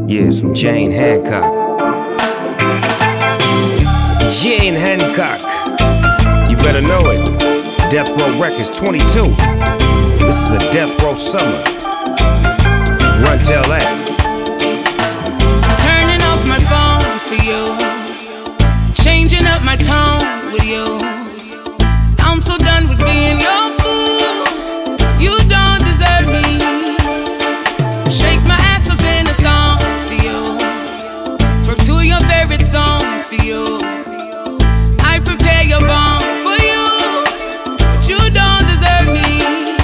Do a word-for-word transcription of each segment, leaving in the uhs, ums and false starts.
Yeah, some Jane Hancock. Jane Hancock. You better know it. Death Row Records twenty-two. This is the Death Row Summer. Run, tell that. Turning off my phone for you, changing up my tone with you. I'm so done with being your fool. You don't deserve me. Shake my ass up in a thong for you. Twerk to your favorite song for you. I prepare your bomb for you, but you don't deserve me.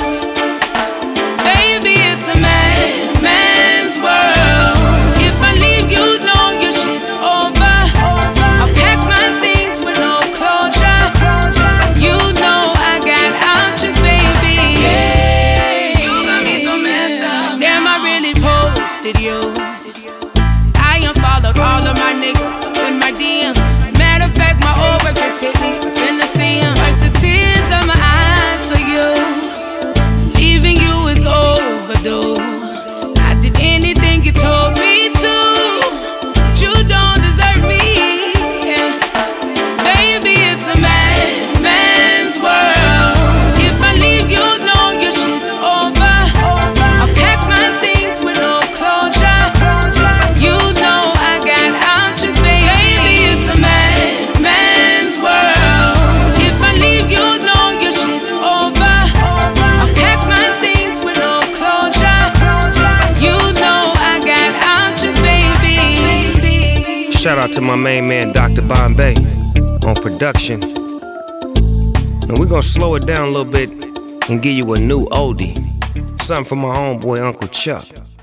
Baby, it's a man, man's world. If I leave, you know your shit's over. I'll pack my things with no closure. You know I got options, baby. Yeah, you got me so messed up. Damn, I really posted you. I unfollowed all of my niggas in my D M. Matter of fact, my over just hit me. I'm finna see him. Wipe the tears out my eyes for you. Leaving you is overdue. I did anything you told me to, but you don't deserve me. Yeah. Baby, it's a man, man's world. If I leave, you know your shit's over. I'll pack my things with no closure. You know I got options, baby. Baby, it's a man, man's world. If I leave, you know your shit's over. I'll pack my things with no closure. You know I got options, baby. Shout out to my main man, Doctor Bombay, on production. Now we're gonna slow it down a little bit and give you a new oldie. Something from my homeboy, Uncle Chuck.